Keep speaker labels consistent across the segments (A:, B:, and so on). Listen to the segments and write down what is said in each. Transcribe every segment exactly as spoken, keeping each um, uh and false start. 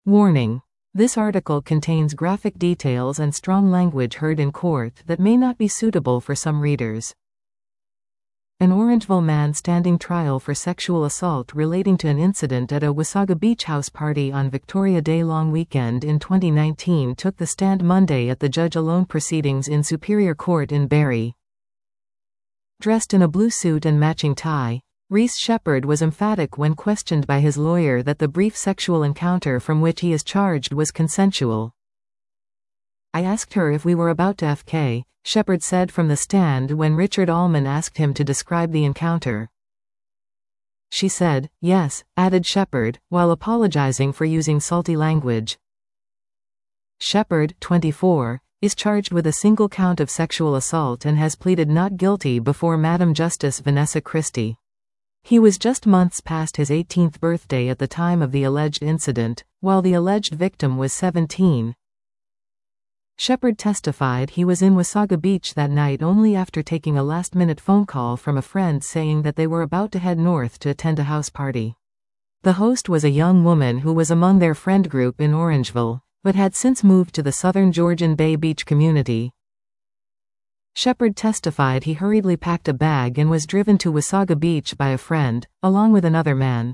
A: Warning. This article contains graphic details and strong language heard in court that may not be suitable for some readers. An Orangeville man standing trial for sexual assault relating to an incident at a Wasaga Beach house party on Victoria Day long weekend in twenty nineteen took the stand Monday at the judge-alone proceedings in Superior Court in Barrie. Dressed in a blue suit and matching tie, Reese Shepherd was emphatic when questioned by his lawyer that the brief sexual encounter from which he is charged was consensual. "I asked her if we were about to F K, Shepherd said from the stand when Richard Allman asked him to describe the encounter. "She said, yes," added Shepherd, while apologizing for using salty language. Shepherd, twenty-four, is charged with a single count of sexual assault and has pleaded not guilty before Madam Justice Vanessa Christie. He was just months past his eighteenth birthday at the time of the alleged incident, while the alleged victim was seventeen. Shepherd testified he was in Wasaga Beach that night only after taking a last-minute phone call from a friend saying that they were about to head north to attend a house party. The host was a young woman who was among their friend group in Orangeville, but had since moved to the southern Georgian Bay Beach community. Shepherd testified he hurriedly packed a bag and was driven to Wasaga Beach by a friend, along with another man.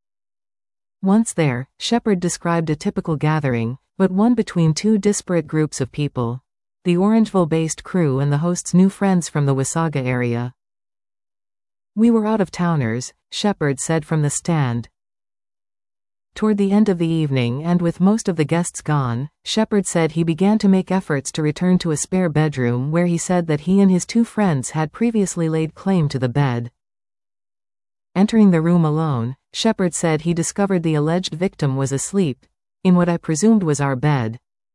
A: Once there, Shepherd described a typical gathering, but one between two disparate groups of people: the Orangeville-based crew and the host's new friends from the Wasaga area. "We were out-of-towners," Shepherd said from the stand. Toward the end of the evening and with most of the guests gone, Shepherd said he began to make efforts to return to a spare bedroom where he said that he and his two friends had previously laid claim to the bed. Entering the room alone, Shepherd said he discovered the alleged victim was asleep in what I presumed was our bed.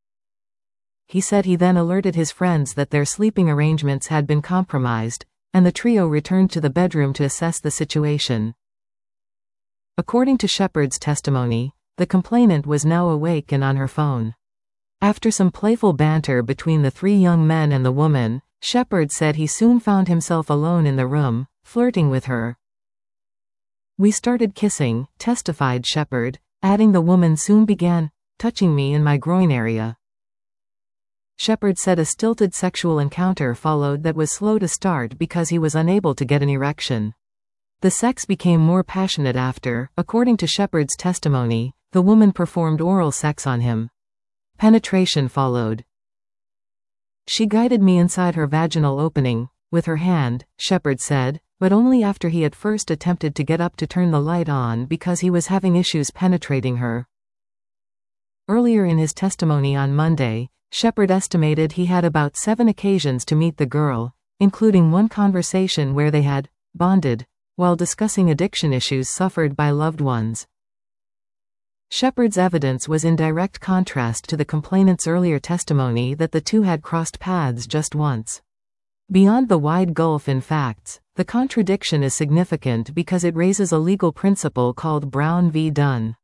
A: He said he then alerted his friends that their sleeping arrangements had been compromised, and the trio returned to the bedroom to assess the situation. According to Shepherd's testimony, the complainant was now awake and on her phone. After some playful banter between the three young men and the woman, Shepherd said he soon found himself alone in the room, flirting with her. "We started kissing," testified Shepherd, adding the woman soon began touching me in my groin area. Shepherd said a stilted sexual encounter followed that was slow to start because he was unable to get an erection. The sex became more passionate after, according to Shepherd's testimony, the woman performed oral sex on him. Penetration followed. "She guided me inside her vaginal opening with her hand," Shepherd said, but only after he had first attempted to get up to turn the light on because he was having issues penetrating her. Earlier in his testimony on Monday, Shepherd estimated he had about seven occasions to meet the girl, including one conversation where they had bonded while discussing addiction issues suffered by loved ones. Shepherd's evidence was in direct contrast to the complainant's earlier testimony that the two had crossed paths just once. Beyond the wide gulf in facts, the contradiction is significant because it raises a legal principle called Brown v. Dunn.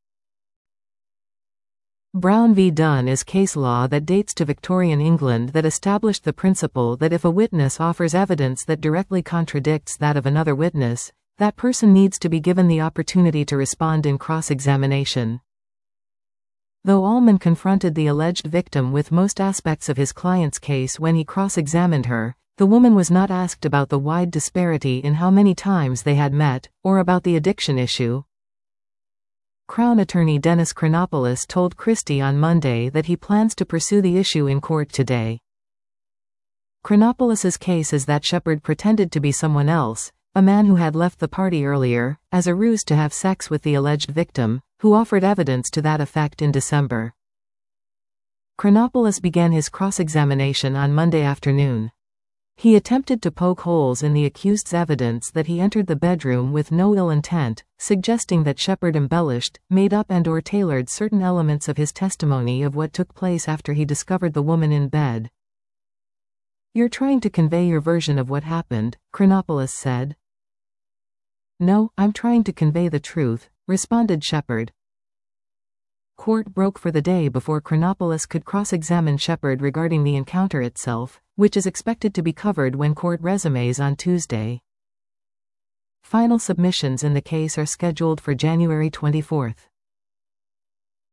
A: Brown v. Dunn is case law that dates to Victorian England that established the principle that if a witness offers evidence that directly contradicts that of another witness, that person needs to be given the opportunity to respond in cross-examination. Though Allman confronted the alleged victim with most aspects of his client's case when he cross-examined her, the woman was not asked about the wide disparity in how many times they had met, or about the addiction issue. Crown attorney Dennis Chronopoulos told Christie on Monday that he plans to pursue the issue in court today. Chronopoulos's case is that Shepherd pretended to be someone else, a man who had left the party earlier, as a ruse to have sex with the alleged victim, who offered evidence to that effect in December. Chronopoulos began his cross-examination on Monday afternoon. He attempted to poke holes in the accused's evidence that he entered the bedroom with no ill intent, suggesting that Shepherd embellished, made up and or tailored certain elements of his testimony of what took place after he discovered the woman in bed. "You're trying to convey your version of what happened," Chronopoulos said. "No, I'm trying to convey the truth," responded Shepherd. Court broke for the day before Chronopoulos could cross-examine Shepherd regarding the encounter itself, which is expected to be covered when court resumes on Tuesday. Final submissions in the case are scheduled for January twenty-fourth.